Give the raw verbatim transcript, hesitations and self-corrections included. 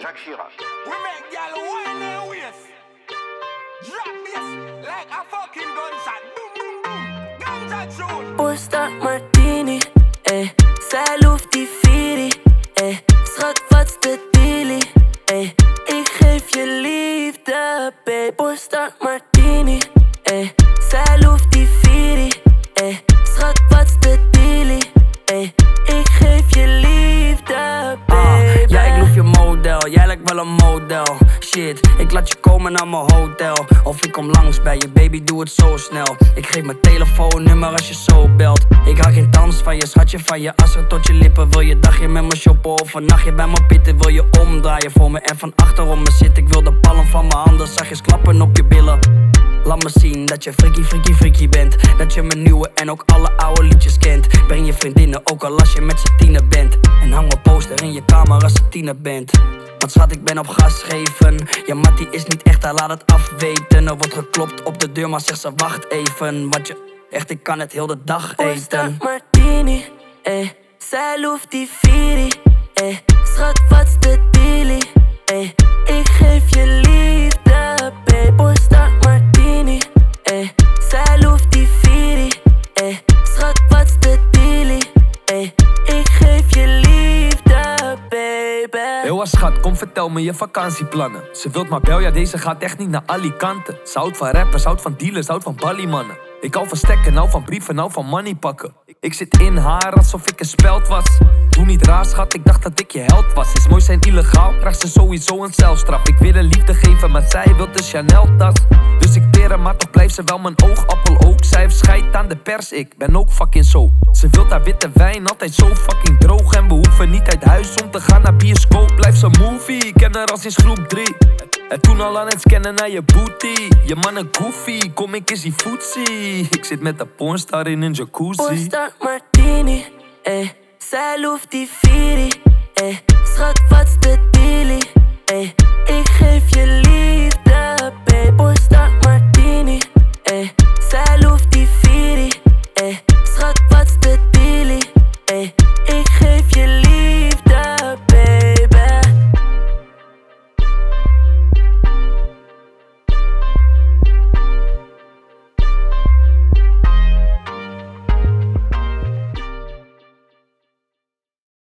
Jacques Chirac. We make y'all wine their waist. Drop this like a fucking gunshot. Boom, boom, boom. Ganja tune. Pornstar Martini, eh. Zij loeft die Viri, eh. Schat, wat's de dealie, eh. Ik geef je liefde, babe. Pornstar Martini, eh. Zij loeft die Viri, eh. Schat, wat's de dealie, eh. Ik geef je liefde, babe. Ah, ja, ik loef je model, jij lijkt wel een model. Shit, ik laat je komen naar mijn hotel. Of ik kom langs bij je, baby, doe het zo snel. Ik geef mijn telefoonnummer als je zo belt. Ik hou geen dans van je, schatje, van je asser tot je lippen. Wil je dagje met me shoppen of een nachtje bij me pitten? Wil je omdraaien voor me en van achterom me zitten? Ik wil de palm van mijn handen zachtjes klappen op je billen. Laat me zien dat je freaky, freaky, freaky bent. Dat je mijn nieuwe en ook alle oude liedjes kent. Breng je vriendinnen ook al als je met z'n tiener bent. En hang mijn poster in je kamer als je tiener bent. Want schat, ik ben op gas geven. Ja, Mattie is niet echt, hij laat het afweten. Er wordt geklopt op de deur, maar zegt ze wacht even. Want je, echt, ik kan het heel de dag eten. Pornstar Martini, eh. Zij loeft die Viri, eh. Schat, wat's de dealie, eh. Ik geef je liefde, babe. Pornstar Martini, eh. Zij loeft die Viri, eh. Schat, wat's de dealie, eh. Ik geef je liefde, baby. Heel wat schat, kom vertel me je vakantieplannen. Ze wilt maar bel, ja deze gaat echt niet naar Alicante. Ze houdt van rappers, houdt van dealers, houdt van balliemannen. Ik hou van stekken, nou van brieven, nou van money pakken. Ik zit in haar alsof ik een speld was. Doe niet raar schat, ik dacht dat ik je held was. Is mooi zijn illegaal, krijgt ze sowieso een celstraf. Ik wil een liefde geven, maar zij wil de Chanel tas. Dus ik teer maar toch blijft ze wel mijn oogappel ook. Zij heeft scheid aan de pers, ik ben ook fucking zo. Ze wilt haar witte wijn, altijd zo fucking droog. En we hoeven niet uit huis om te gaan naar bioscoop. Blijf zo'n movie, ik ken haar al sinds groep drie. En toen al aan het scannen naar je booty. Je man een goofy, kom ik eens die footsie. Ik zit met de pornstar in een jacuzzi. Pornstar Martini, eh. Zij loeft die Viri, eh. Schat, wat's de dealie, eh.